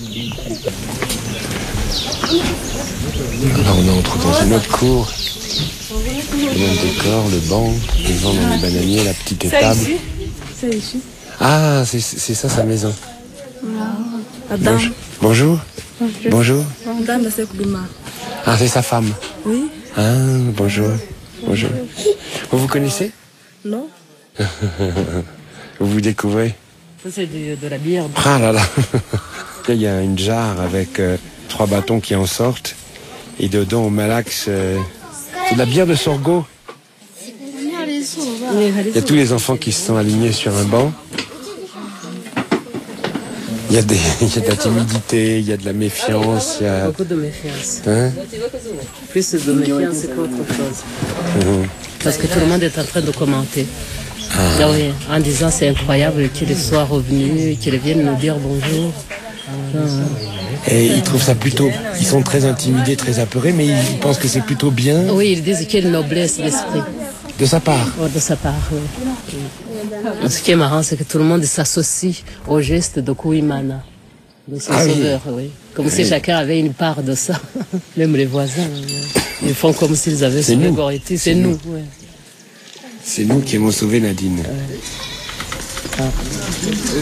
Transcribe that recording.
Alors on entre dans une autre cour. Le même décor, le banc, les gens dans les bananiers, la petite étable. C'est ici. Ah, c'est ça sa maison. Adam. Bonjour. Bonjour. Madame, c'est Koubima. Ah, c'est sa femme. Oui. Ah, bonjour. Bonjour. Vous connaissez? Non. Vous découvrez? C'est de la bière. Ah là là. Il y a une jarre avec 3 bâtons qui en sortent. Et dedans, on malaxe c'est de la bière de sorgho. Il y a tous les enfants qui se sont alignés sur un banc. Il y a de la timidité, il y a de la méfiance. Il y a... Beaucoup de méfiance. Hein? Plus de méfiance qu'autre chose. Parce que tout le monde est en train de commenter. Ah oui, en disant c'est incroyable qu'il soit revenu, qu'il vienne nous dire bonjour. Et ils trouvent ça plutôt... Ils sont très intimidés, très apeurés, mais ils pensent que c'est plutôt bien. Oui, ils disent qu'il y a une noblesse d'esprit. De sa part. Oh, de sa part, oui. Ce qui est marrant, c'est que tout le monde s'associe au geste de Kouimana, de son sauveur, oui. Comme si chacun avait une part de ça. Même les voisins. Ils font comme s'ils avaient sauvé Goretti. C'est nous. Ouais. C'est nous qui avons sauvé Nadine. Ouais. Ah.